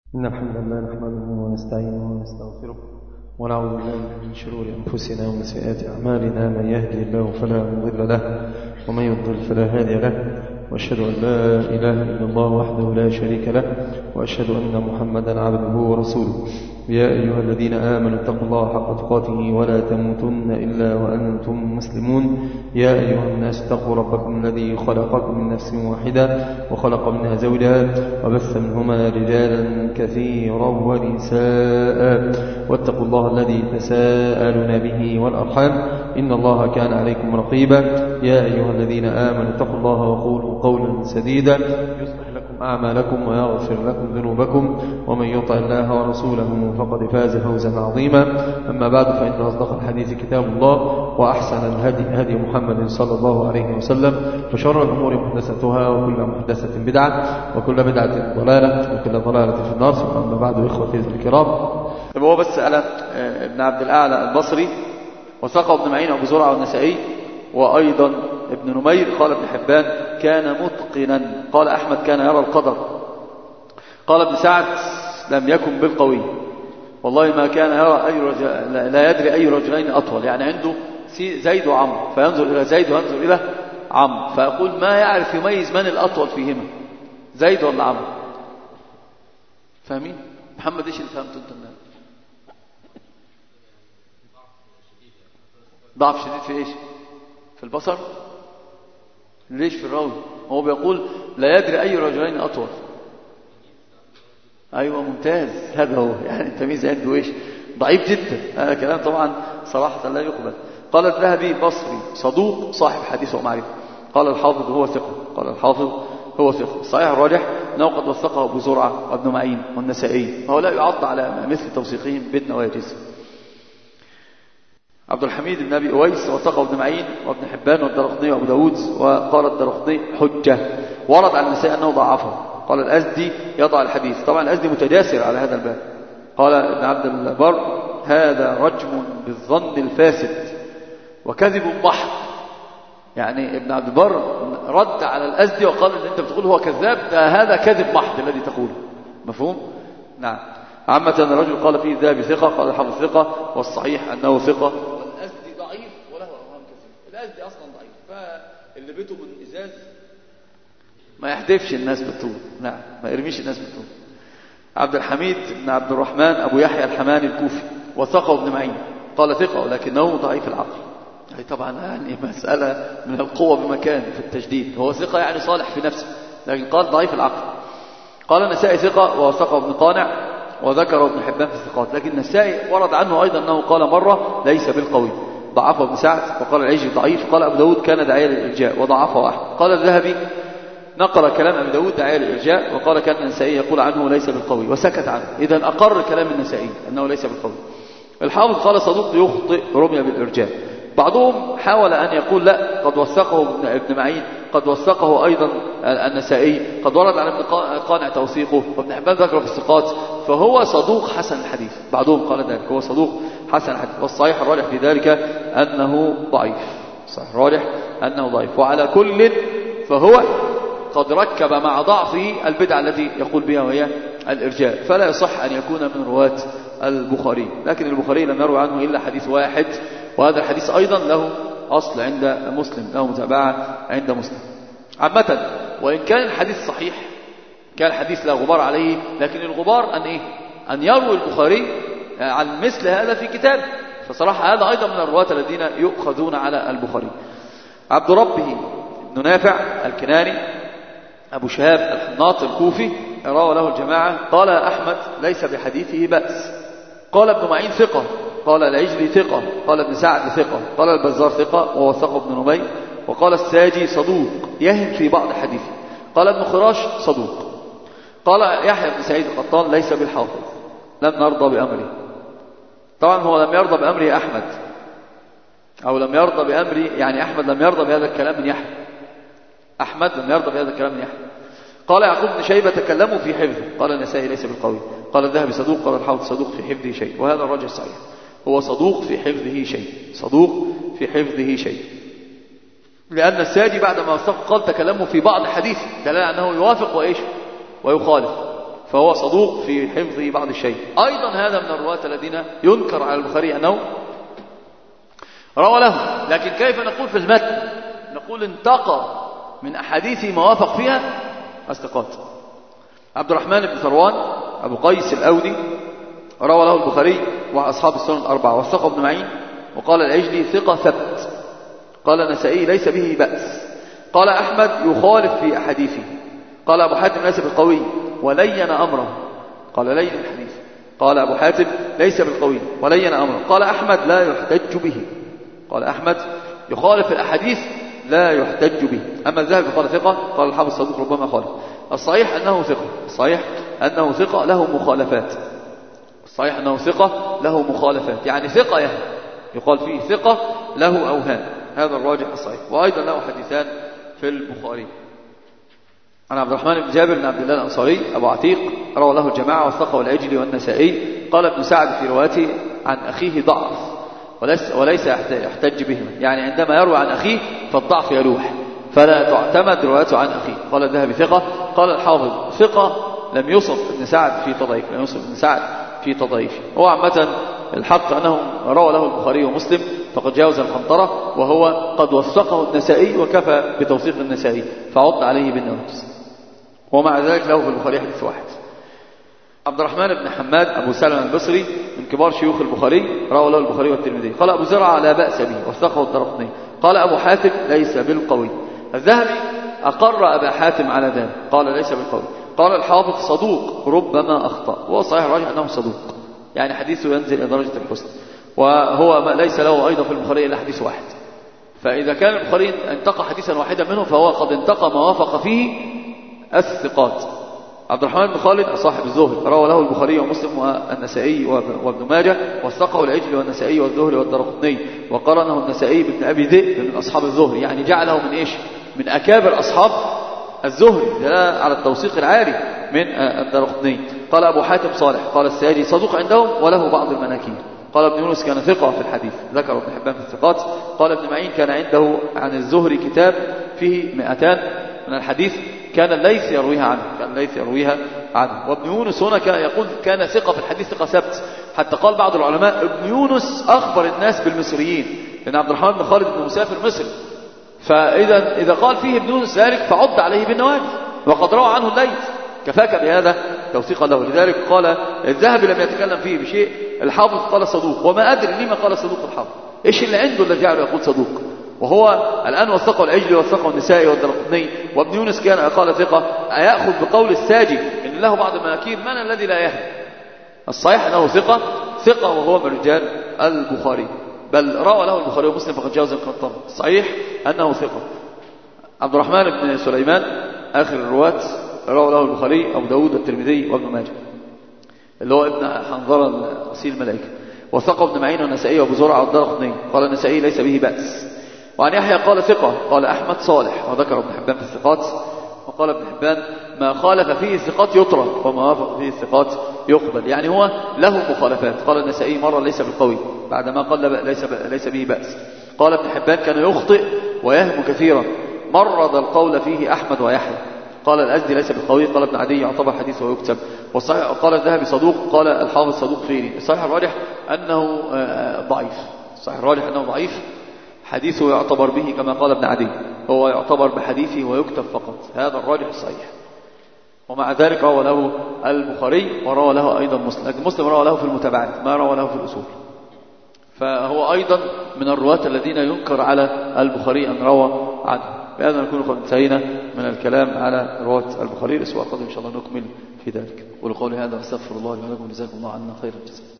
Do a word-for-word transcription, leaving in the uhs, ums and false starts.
إن الحمد لله نحمده ونستعينه ونستغفره ونعوذ بالله من شرور أنفسنا ومن سيئات أعمالنا. من يهدي الله فلا مضل له ومن يضلل فلا هادي له، وأشهد أن لا إله إلا الله وحده لا شريك له، وأشهد أن محمدا عبده ورسوله. يا أيها الذين آمنوا اتقوا الله حق تقاته ولا تموتن إلا وأنتم مسلمون. يا أيها الناس اتقوا ربكم الذي خلقكم من نفس واحدة وخلق منها زوجها وبث منهما رجالا كثيرا ونساء، واتقوا الله الذي تساءلون به والأرحام إن الله كان عليكم رقيبا. يا أيها الذين آمنوا اتقوا الله وقولوا قولا سديدا يصلح لكم أعمالكم ويغفر لكم ذنوبكم، ومن يطع الله ورسوله فقد فاز فوزا عظيما. أما بعد، فإن أصدق الحديث كتاب الله، وأحسن الهدي هدي محمد صلى الله عليه وسلم، وشر الأمور محدثتها، وكل محدثة بدعة، وكل بدعة ضلالة، وكل ضلالة في النار. ثم أما بعد، إخوتي الكرام، هو بس على ابن عبد الأعلى البصري وثقه ابن معين وابو زرعة والنسائي، وأيضا ابن نمير. قال ابن حبان كان متقنا. قال أحمد كان يرى القدر. قال ابن سعد لم يكن بالقوي، والله ما كان يرى أي رجل، لا يدري أي رجلين أطول، يعني عنده زيد وعمرو، فينظر إلى زيد وينظر إلى عمرو، فيقول ما يعرف يميز من الأطول فيهما، زيد ولا عمرو. فاهمين؟ محمد ايش اللي فهمته انت النهارده؟ ضعف شديد في ايش؟ في البصر. ليش في الراوي؟ هو بيقول لا يدري أي رجلين أطول. أيوة ممتاز، هذا هو، يعني التمييز عنده إيش؟ ضعيف جدا. هذا كلام طبعا صراحة لا يقبل. قال الذهبي بصري صدوق صاحب حديث ومعرفة. قال الحافظ هو ثقة. قال الحافظ هو ثقة. صحيح الراجح أنه قد وثقه أبو زرعة وابن معين والنسائي، وهؤلاء يعض على مثل توثيقهم بدنا ويجز. عبد الحميد بن أبي أويس وثقه ابن معين وابن حبان والدرقطني وابو داود، وقال الدرقطني حجة. ورد على النسائي أنه ضعفه. قال الأزدي يضع الحديث. طبعا الأزدي متجاسر على هذا الباب. قال ابن عبد البر هذا رجم بالظن الفاسد وكذب محض. يعني ابن عبد البر رد على الأزدي وقال ان انت بتقول هو كذاب، ده هذا كذب محض الذي تقوله. مفهوم؟ نعم. عامة الرجل قال فيه الذهبي ثقة، قال الحافظ ثقة، والصحيح أنه ثقة. والأزدي ضعيف وله أوهام كثير. الأزدي أصلا ضعيف، فاللي بيته من إزاز ما يحدفش الناس بالطول. نعم، ما يرميش الناس بالطول. عبد الحميد بن عبد الرحمن أبو يحيى الحماني الكوفي وثقه ابن معين. قال ثقة ولكنه ضعيف العقل. يعني طبعا يعني مسألة من القوة بمكان في التجديد. هو ثقة يعني صالح في نفسه، لكن قال ضعيف العقل. قال النسائي ثقة ووثقه ابن قانع وذكر ابن حبان في الثقات، لكن النسائي ورد عنه أيضا أنه قال مرة ليس بالقوي، ضعفه ابن سعد. وقال العيجي ضعيف. قال أبو داود كان داعية للإرجاء وضعفه أحمد. قال الذهبي نقل كلام أبي داود داعية للإرجاء، وقال كان النسائي يقول عنه ليس بالقوي وسكت عنه. إذن أقر كلام النسائي أنه ليس بالقوي. الحافظ قال صدوق يخطئ رمي بالإرجاء. بعضهم حاول أن يقول لا، قد وثقه ابن معين، قد وثقه أيضا النسائي، قد ورد على ابن قانع توثيقه، وابن حبان ذكره في الثقات، فهو صدوق حسن الحديث. بعضهم قال ذلك، هو صدوق حسن الحديث. والصحيح الراجح في ذلك أنه ضعيف. صحيح الراجح أنه ضعيف. وعلى كل فهو قد ركب مع ضعفه البدعة التي يقول بها وهي الإرجاء، فلا يصح أن يكون من رواة البخاري. لكن البخاري لم يروي عنه إلا حديث واحد، وهذا الحديث أيضا له أصل عند مسلم، له متابعة عند مسلم. عامة وإن كان الحديث صحيح، كان الحديث لا غبار عليه، لكن الغبار أن إيه؟ أن يروي البخاري عن مثل هذا في كتاب، فصراحة هذا أيضا من الرواة الذين يؤخذون على البخاري. عبد ربه بن نافع الكناني أبو شهاب الحناط الكوفي روى له الجماعة. قال أحمد ليس بحديثه بأس. قال ابن معين ثقة. قال العجلي ثقة. قال ابن سعد ثقة. قال البزار ثقة ووثقه ابن نمير. وقال الساجي صدوق يهم في بعض حديثه. قال ابن خراش صدوق. قال يحيى بن سعيد القطان ليس بالحافظ، لم نرضى بأمره. طبعا هو لم يرضى بأمره أحمد، أو لم يرضى بأمره، يعني أحمد لم يرضى بهذا الكلام من يحيى. أحمد لم يرضى بهذا الكلام من يحيى. قال يعقوب بن شيبة تكلموا في حفظه. قال النسائي ليس بالقوي. قال الذهبي صدوق. قال الحافظ صدوق في حفظه شيء، وهذا الرجل صحيح، هو صدوق في حفظه شيء، صدوق في حفظه شيء. لأن الساجي بعد ما وثق قال تكلموا في بعض حديث، دلالة أنه يوافق وإيش ويخالف. فهو صدوق في حفظه بعض الشيء. أيضا هذا من الرواة الذين ينكر على البخاري أنه روى له. لكن كيف نقول في المتن؟ نقول انتقى من أحاديث ما وافق فيها الثقات. عبد الرحمن بن ثروان أبو قيس الأودي روى له البخاري وأصحاب السنن الأربعة، وثق ابن معين، وقال العجلي ثقة ثبت. قال النسائي ليس به بأس. قال أحمد يخالف في أحاديثه. قال أبو حاتم ليس بالقوي ولين أمره. قال لين الحديث. قال أبو حاتم ليس بالقوي ولين أمره. قال أحمد لا يحتج به. قال أحمد يخالف الأحاديث لا يحتج به. أما الذهبي قال ثقة. قال الحافظ الصدوق ربما خالف. الصحيح أنه ثقة. الصحيح أنه ثقة له مخالفات. الصحيح أنه ثقة له مخالفات، يعني ثقة يعني يقال فيه ثقة له أوهام. هذا الراجح الصحيح. وأيضا له حديثان في البخاري. عن عبد الرحمن بن جابر بن عبد الله الأنصاري أبو عتيق روى له الجماعة والثقة والعجلي والنسائي. قال ابن سعد في روايته عن أخيه ضعف وليس, وليس يحتج بهما، يعني عندما يروي عن أخيه فالضعف يلوح فلا تعتمد روايته عن أخيه. قال الذهبي ثقة. قال الحافظ ثقة لم يصف ابن سعد في تضعيف، لم يصف ابن سعد في تضعيف. هو عامة الحق أنه روى له البخاري ومسلم فقد جاوز القنطرة، وهو قد وثقه النسائي وكفى بتوثيق النسائي فعض عليه بالنواجذ، ومع ذلك له في البخاري حديث واحد. عبد الرحمن بن حماد أبو سلمة البصري من كبار شيوخ البخاري روى له البخاري والترمذي. قال أبو زرعة لا بأس به وثقه الدرقطني. قال أبو حاتم ليس بالقوي. الذهبي أقر أبا حاتم على ذلك قال ليس بالقوي. قال الحافظ صدوق ربما أخطأ، وهو صحيح الراجح أنه صدوق، يعني حديثه ينزل إلى درجة الحسن، وهو ليس له أيضا في البخاري إلا حديث واحد. فإذا كان البخاري انتقى حديثا واحدا منه فهو قد انتقى ما وافق فيه الثقات. عبد الرحمن بن خالد صاحب الزهري روى له البخاري ومسلم والنسائي وابن ماجه، وثقه العجلي والنسائي والزهري والدرقطني، وقرنه النسائي بابن أبي ذئب من أصحاب الزهري، يعني جعله من إيش؟ من أكابر أصحاب الزهري، ده على التوثيق العالي من الدرقطني. قال أبو حاتم صالح قال السياجي صدوق عندهم وله بعض المناكير. قال ابن يونس كان ثقة في الحديث، ذكر ابن حبان في الثقات. قال ابن معين كان عنده عن الزهري كتاب فيه مئتان من الحديث كان الليث يرويها عنه، كان الليث يرويها عنه. وابن يونس هنا كان يقول كان ثقة في الحديث ثقة ثبت، حتى قال بعض العلماء ابن يونس أخبر الناس بالمصريين، لأن عبد الرحمن بن خالد بن مسافر مصري، فإذا إذا قال فيه ابن يونس ذلك فعض عليه بالنواجذ، وقد روى عنه الليث، كفاك بهذا توثيقا له. لذلك قال الذهبي لم يتكلم فيه بشيء، الحافظ قال صدوق، وما أدري لما قال صدوق الحافظ، إيش اللي عنده الذي جعله يقول صدوق؟ وهو الآن وثقه العجلي وثقه النسائي والدرقطني، وابن يونس كان قال ثقة. أيأخذ بقول الساجي إن له بعض المناكير؟ من الذي لا يهدي؟ الصحيح أنه ثقة ثقة وهو من رجال البخاري، بل روى له البخاري ومسلم فقد جاوز القنطرة. الصحيح أنه ثقة. عبد الرحمن بن سليمان آخر الرواة روى له البخاري أبو داود والترمذي وابن ماجه، اللي هو ابن حنظلة غسيل الملائكة، وثقه ابن معين والنسائي وابو زرعة والدرقطني. قال النسائي ليس به بأس. وعن يحيى قال ثقة. قال أحمد صالح، وذكر ابن حبان في الثقات. وقال ابن حبان ما خالف فيه الثقات يترك وما وافق فيه الثقات يقبل، يعني هو له مخالفات. قال النسائي مرة ليس بالقوي بعدما قال ليس ليس به بأس. قال ابن حبان كان يخطئ ويهم كثيرا، مرض القول فيه أحمد ويحيى. قال الأزدي ليس بالقوي. قال ابن عدي يعتبر حديثه ويكتب. والصحيح قال الذهبي صدوق. قال الحافظ صدوق فيه. الصحيح الراجح أنه ضعيف. الصحيح الراجح أنه ضعيف، حديثه يعتبر به كما قال ابن عدي، هو يعتبر بحديثه ويكتب فقط، هذا الراجح الصحيح. ومع ذلك روى له البخاري وروى له أيضا مسلم، لكن مسلم روى له في المتابعات ما روى له في الأصول، فهو أيضا من الرواة الذين ينكر على البخاري أن روى عنه. بهذا نكون قد انتهينا من الكلام على رواة البخاري. الأسبوع القادم إن شاء الله نكمل في ذلك. ولقول هذا أستغفر الله لي ولكم، جزاكم الله عنا خير الجزاء.